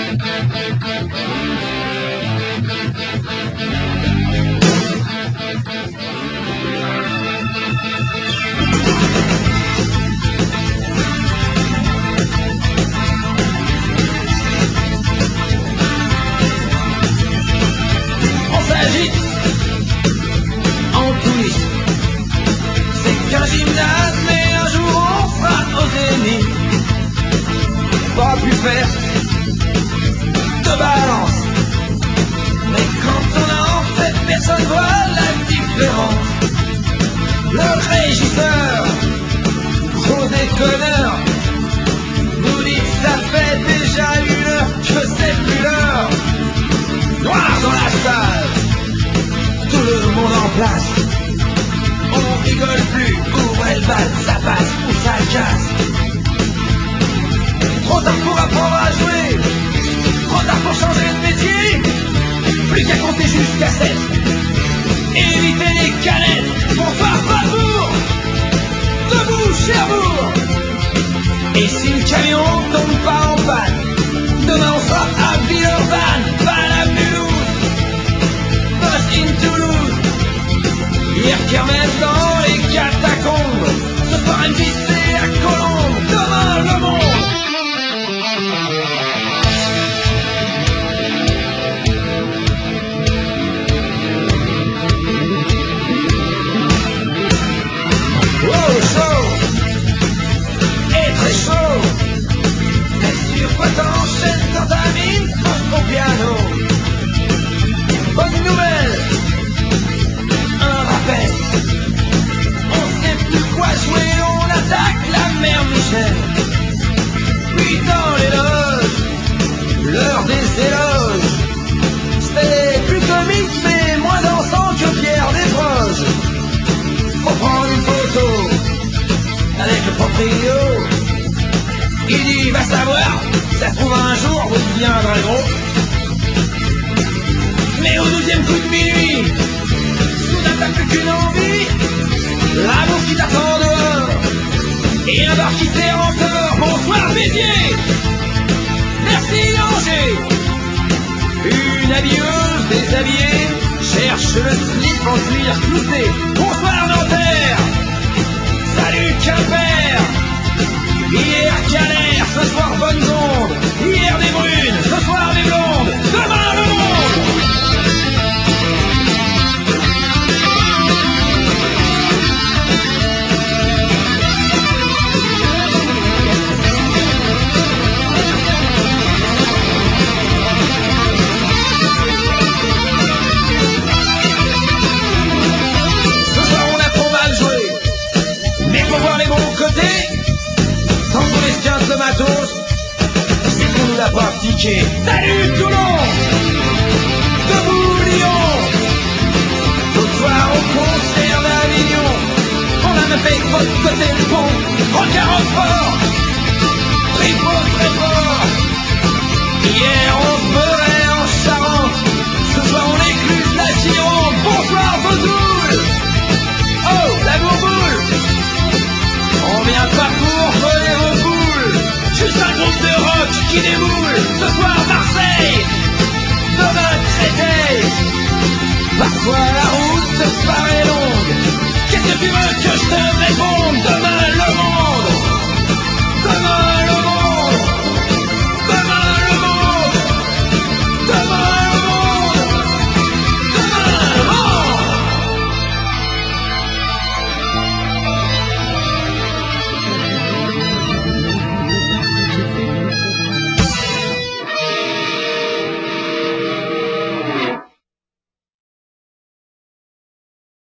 On s'agite en coulisses. C'est qu'un gymnase, mais un jour on sera au zénith. Pas plus faire de balance. Mais quand on en fait, personne voit la différence. Le régisseur, gros déconneur, nous dit que ça fait déjà 1 heure que c'est plus l'heure. Noir dans la salle, tout le monde en place. On rigole plus, où elle va, ça passe ou ça casse. Trop tard pour apprendre à jouer, trop tard pour changer de métier. Plus qu'à compter jusqu'à 7, éviter les canettes. Bonsoir Strasbourg, debout Cherbourg. Et si le camion tombe pas en panne, demain on sera à Villeurbanne, pas à Mulhouse, Buzz in Toulouse. Hier kermesse dans les catacombes, ce soir MJC à Colombes, demain le monde. Oh, chaud et très chaud. T'es sûr quoi t'enchaînes quand ta mine au piano. Bonne nouvelle, un rappel. On sait plus quoi jouer, on attaque la mère Michel. Puis dans les loges, l'heure des éloges. C'était plus comique mais moins dansant que Pierre Desproges. Faut prendre une photo avec le proprio. Il dit va savoir, ça se trouve un jour vous deviendrez gros. Mais au 12e coup de minuit, soudain t'as plus qu'une envie, l'amour qui t'attend dehors, et un bar qui sert encore. Bonsoir Béziers, merci Angers. Une habilleuse déshabillée cherche le slip en cuir clouté. Bonsoir Nanterre, salut Quimper. Hier Calais, ce soir bonnes ondes. Hier des brunes, ce soir des blondes. Demain le monde. Ce soir on a trop mal joué, mais faut voir les bons côtés. Quand on esquinte le matos, c'est qu'on nous l'a pas piqué. Salut Toulon, debout Lyon. L'autre soir au concert d'Avignon, on a même fait côté le pont, rock à rock fort.